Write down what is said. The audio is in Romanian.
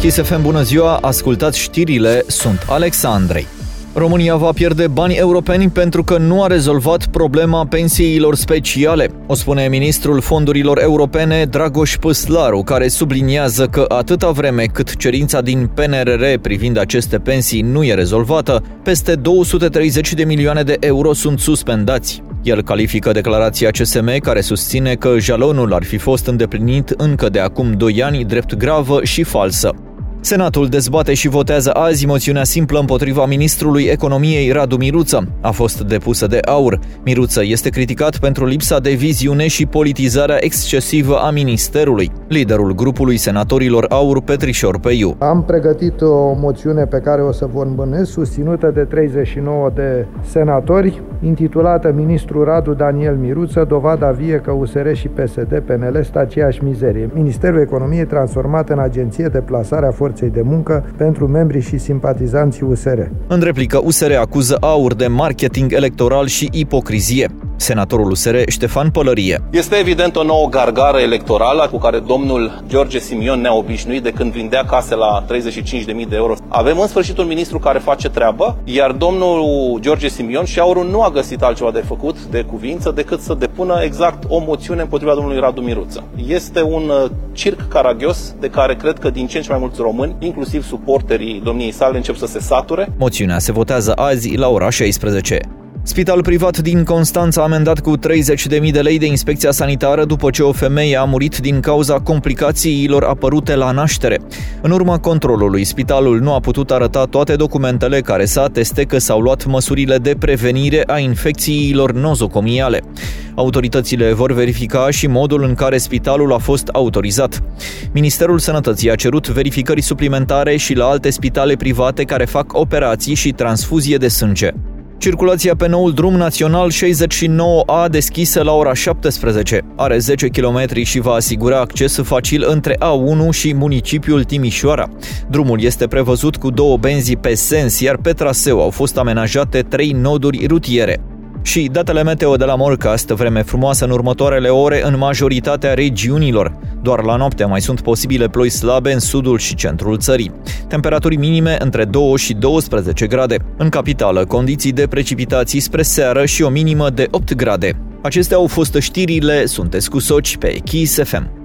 Kiss FM, bună ziua, ascultați știrile, sunt Alexandrei. România va pierde bani europeni pentru că nu a rezolvat problema pensiilor speciale, o spune ministrul fondurilor europene Dragoș Păslaru, care subliniază că atâta vreme cât cerința din PNRR privind aceste pensii nu e rezolvată, peste 230 de milioane de euro sunt suspendați. El califică declarația CSM, care susține că jalonul ar fi fost îndeplinit încă de acum 2 ani, drept gravă și falsă. Senatul dezbate și votează azi moțiunea simplă împotriva ministrului economiei Radu Miruță. A fost depusă de AUR. Miruță este criticat pentru lipsa de viziune și politizarea excesivă a ministerului. Liderul grupului senatorilor AUR, Petrișor Peiu. Am pregătit o moțiune pe care o să vă înmânez, susținută de 39 de senatori, intitulată Ministrul Radu Daniel Miruță, dovada vie că USR și PSD, PNL sunt aceeași mizerie. Ministerul Economiei transformat în agenție de plasare a forței de muncă pentru membrii și simpatizanții USR. În replică, USR acuză AUR de marketing electoral și ipocrizie. Senatorul USR Ștefan Pălărie. Este evident o nouă gargară electorală cu care domnul George Simion ne-a obișnuit de când vindea case la 35.000 de euro. Avem în sfârșit un ministru care face treabă, iar domnul George Simion și AUR nu a găsit altceva de făcut, de cuvință, decât să depună exact o moțiune împotriva domnului Radu Miruță. Este un circ caragios de care cred că din ce în ce mai mulți români, inclusiv suporterii domniei sale, încep să se sature. Moțiunea se votează azi la ora 16. Spital privat din Constanța a amendat cu 30.000 de lei de inspecția sanitară după ce o femeie a murit din cauza complicațiilor apărute la naștere. În urma controlului, spitalul nu a putut arăta toate documentele care să ateste că s-au luat măsurile de prevenire a infecțiilor nozocomiale. Autoritățile vor verifica și modul în care spitalul a fost autorizat. Ministerul Sănătății a cerut verificări suplimentare și la alte spitale private care fac operații și transfuzie de sânge. Circulația pe noul drum național 69A, deschisă la ora 17. Are 10 km și va asigura acces facil între A1 și municipiul Timișoara. Drumul este prevăzut cu 2 benzi pe sens, iar pe traseu au fost amenajate 3 noduri rutiere. Și datele meteo de la Morcast, vreme frumoasă în următoarele ore în majoritatea regiunilor. Doar la noapte mai sunt posibile ploi slabe în sudul și centrul țării. Temperaturi minime între 2 și 12 grade. În capitală, condiții de precipitații spre seară și o minimă de 8 grade. Acestea au fost știrile, sunteți cu Soci pe Kiss FM.